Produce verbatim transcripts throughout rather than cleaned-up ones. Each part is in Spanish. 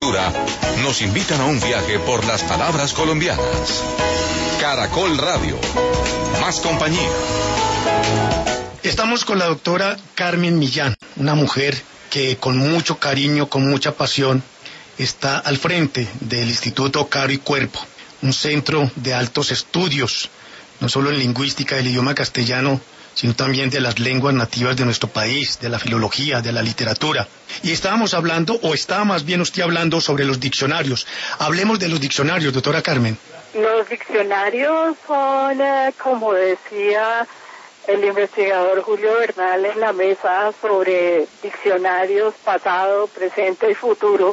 literatura nos invitan a un viaje por las palabras colombianas. Caracol Radio, más compañía. Estamos con la doctora Carmen Millán, una mujer que con mucho cariño, con mucha pasión, está al frente del Instituto Caro y Cuerpo, un centro de altos estudios, no solo en lingüística del idioma castellano, sino también de las lenguas nativas de nuestro país, de la filología, de la literatura. Y estábamos hablando, o estaba más bien usted hablando sobre los diccionarios. Hablemos de los diccionarios, doctora Carmen. Los diccionarios son, eh, como decía el investigador Julio Bernal en la mesa sobre diccionarios pasado, presente y futuro,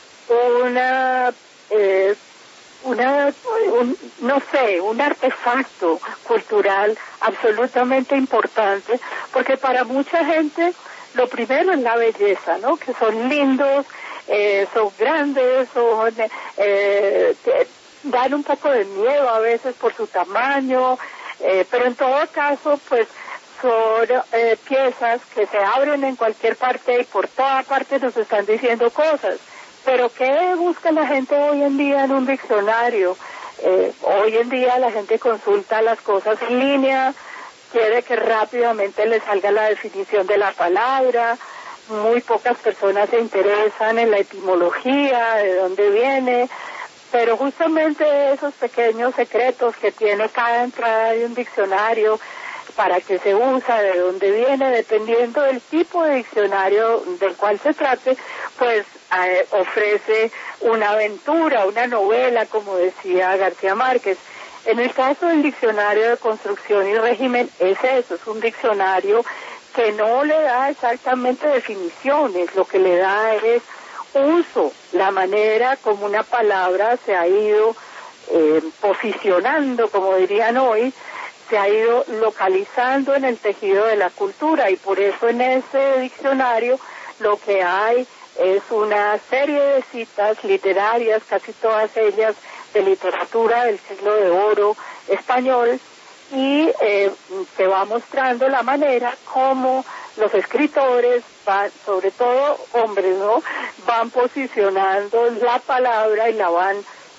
una... Eh, una un, no sé, un artefacto cultural absolutamente importante, porque para mucha gente lo primero es la belleza, ¿no? Que son lindos, eh, son grandes, son eh, dan un poco de miedo a veces por su tamaño, eh, pero en todo caso pues son eh, piezas que se abren en cualquier parte y por toda parte nos están diciendo cosas. Pero ¿qué busca la gente hoy en día en un diccionario? Eh, hoy en día la gente consulta las cosas en línea, quiere que rápidamente le salga la definición de la palabra, muy pocas personas se interesan en la etimología, de dónde viene, pero justamente esos pequeños secretos que tiene cada entrada de un diccionario, para qué se usa, de dónde viene, dependiendo del tipo de diccionario del cual se trate, pues eh, ofrece una aventura, una novela, como decía García Márquez. En el caso del diccionario de construcción y régimen, es eso, es un diccionario que no le da exactamente definiciones, lo que le da es uso, la manera como una palabra se ha ido eh, posicionando, como dirían hoy, se ha ido localizando en el tejido de la cultura, y por eso en ese diccionario lo que hay es una serie de citas literarias, casi todas ellas de literatura del siglo de oro español, y eh, se va mostrando la manera como los escritores, van, sobre todo hombres, ¿no?, van posicionando la palabra y la van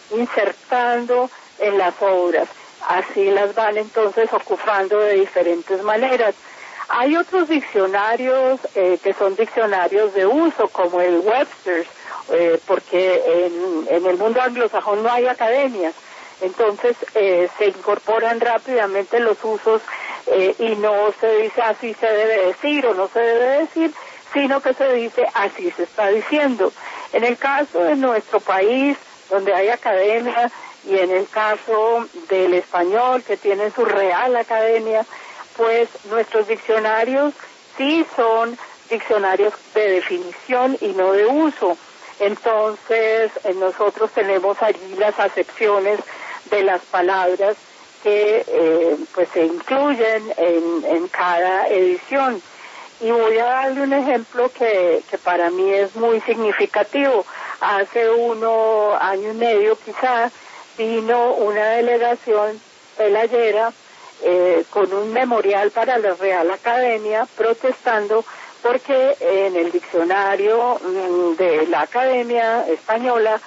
insertando en las obras. Así las van entonces ocupando de diferentes maneras. Hay otros diccionarios eh, que son diccionarios de uso, como el Webster's, eh, porque en, en el mundo anglosajón no hay academias, entonces eh, se incorporan rápidamente los usos eh, y no se dice así se debe decir o no se debe decir, sino que se dice así se está diciendo. En el caso de nuestro país, donde hay academia, y en el caso del español, que tiene su Real Academia, pues nuestros diccionarios sí son diccionarios de definición y no de uso. Entonces, eh, nosotros tenemos allí las acepciones de las palabras que eh, pues se incluyen en, en cada edición. Y voy a darle un ejemplo que, que para mí es muy significativo. Hace uno, año y medio quizás, vino una delegación pelayera eh, con un memorial para la Real Academia protestando porque en el diccionario mm, de la Academia Española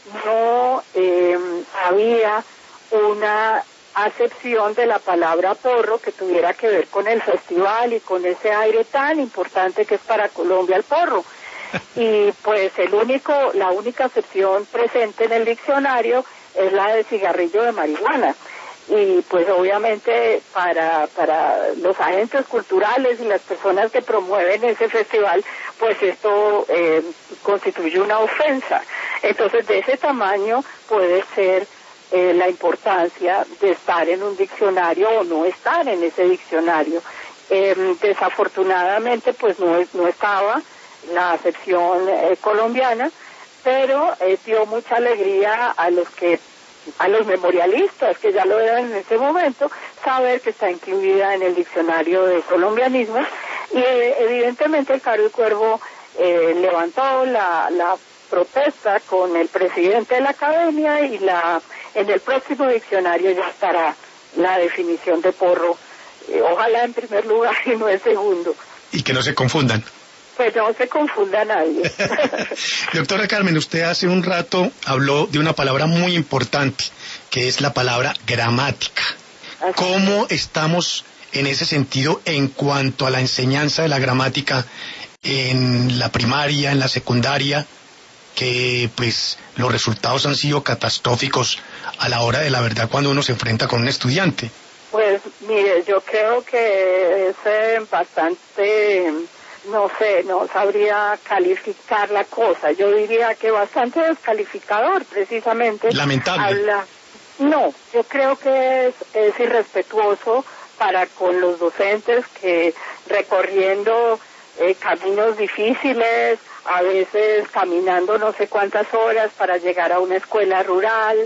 no eh, había una acepción de la palabra porro que tuviera que ver con el festival y con ese aire tan importante que es para Colombia el porro. Y pues el único, la única acepción presente en el diccionario es la de cigarrillo de marihuana. Y pues obviamente para para los agentes culturales y las personas que promueven ese festival, pues esto eh, constituye una ofensa. Entonces de ese tamaño puede ser eh, la importancia de estar en un diccionario o no estar en ese diccionario. Eh, desafortunadamente pues no, no estaba la acepción eh, colombiana, pero eh, dio mucha alegría a los que a los memorialistas que ya lo eran en ese momento, saber que está incluida en el diccionario de colombianismos. Y eh, evidentemente el Caro y Cuervo eh, levantó la, la protesta con el presidente de la academia, y la en el próximo diccionario ya estará la definición de porro, eh, ojalá en primer lugar y no en segundo. Y que no se confundan. Pues no se confunda a nadie. Doctora Carmen, usted hace un rato habló de una palabra muy importante, que es la palabra gramática. Así ¿Cómo estamos en ese sentido en cuanto a la enseñanza de la gramática en la primaria, en la secundaria, que pues los resultados han sido catastróficos a la hora de la verdad cuando uno se enfrenta con un estudiante? Pues mire, yo creo que es eh, bastante, no sé, no sabría calificar la cosa. Yo diría que bastante descalificador, precisamente. Lamentable. Habla... No, yo creo que es, es irrespetuoso para con los docentes que recorriendo eh, caminos difíciles, a veces caminando no sé cuántas horas para llegar a una escuela rural,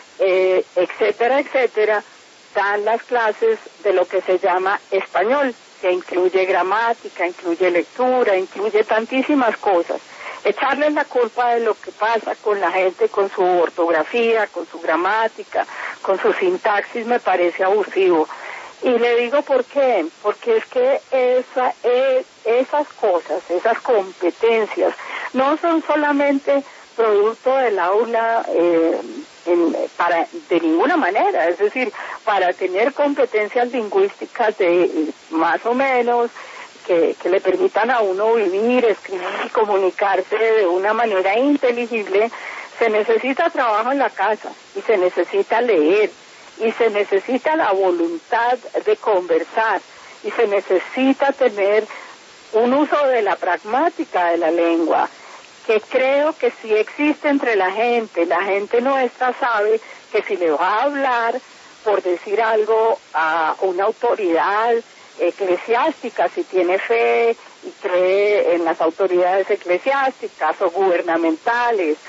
eh, etcétera, etcétera, dan las clases de lo que se llama español, que incluye gramática, incluye lectura, incluye tantísimas cosas. Echarles la culpa de lo que pasa con la gente, con su ortografía, con su gramática, con su sintaxis, me parece abusivo. Y le digo por qué, porque es que esa, eh, esas cosas, esas competencias, no son solamente producto del aula eh, en, para, de ninguna manera, es decir, para tener competencias lingüísticas de más o menos, que, que le permitan a uno vivir, escribir y comunicarse de una manera inteligible, se necesita trabajo en la casa y se necesita leer. Y se necesita la voluntad de conversar y se necesita tener un uso de la pragmática de la lengua, que creo que sí existe entre la gente. La gente nuestra sabe que si le va a hablar, por decir algo, a una autoridad eclesiástica, si tiene fe y cree en las autoridades eclesiásticas o gubernamentales,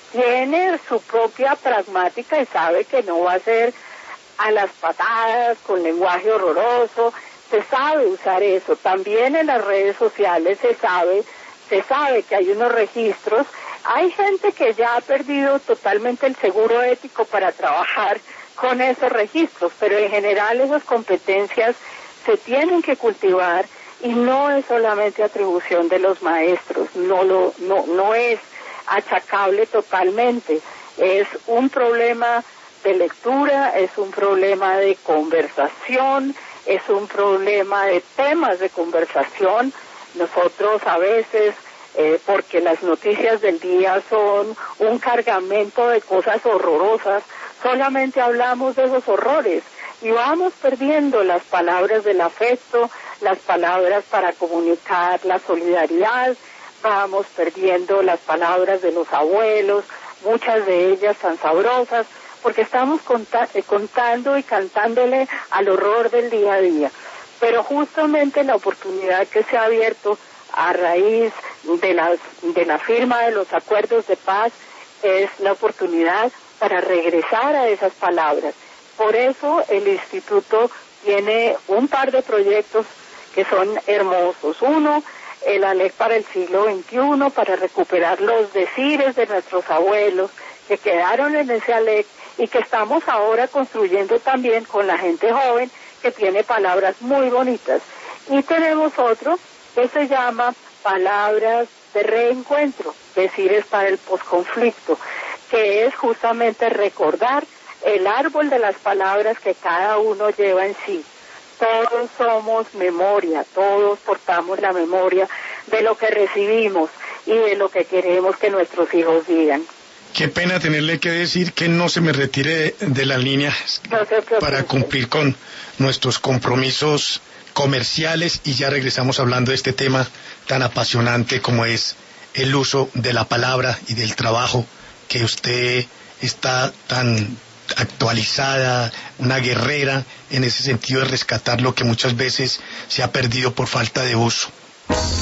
tiene su propia pragmática y sabe que no va a ser a las patadas, con lenguaje horroroso, se sabe usar eso. También en las redes sociales se sabe, se sabe que hay unos registros. Hay gente que ya ha perdido totalmente el seguro ético para trabajar con esos registros, pero en general esas competencias se tienen que cultivar y no es solamente atribución de los maestros, no lo, no, no es achacable totalmente, es un problema de lectura, es un problema de conversación, es un problema de temas de conversación. Nosotros a veces, eh, porque las noticias del día son un cargamento de cosas horrorosas, solamente hablamos de esos horrores y vamos perdiendo las palabras del afecto, las palabras para comunicar la solidaridad, vamos perdiendo las palabras de los abuelos, muchas de ellas tan sabrosas, porque estamos conta- eh, contando y cantándole al horror del día a día. Pero justamente la oportunidad que se ha abierto a raíz de, las, de la firma de los acuerdos de paz es la oportunidad para regresar a esas palabras. Por eso el Instituto tiene un par de proyectos que son hermosos. Uno, el ALEC para el siglo veintiuno, para recuperar los decires de nuestros abuelos que quedaron en ese ALEC y que estamos ahora construyendo también con la gente joven que tiene palabras muy bonitas. Y tenemos otro que se llama Palabras de Reencuentro, decires para el posconflicto, que es justamente recordar el árbol de las palabras que cada uno lleva en sí. Todos somos memoria, todos portamos la memoria de lo que recibimos y de lo que queremos que nuestros hijos digan. Qué pena tenerle que decir que no se me retire de, de la línea no para cumplir con nuestros compromisos comerciales y ya regresamos hablando de este tema tan apasionante como es el uso de la palabra y del trabajo, que usted está tan actualizada, una guerrera en ese sentido de rescatar lo que muchas veces se ha perdido por falta de uso.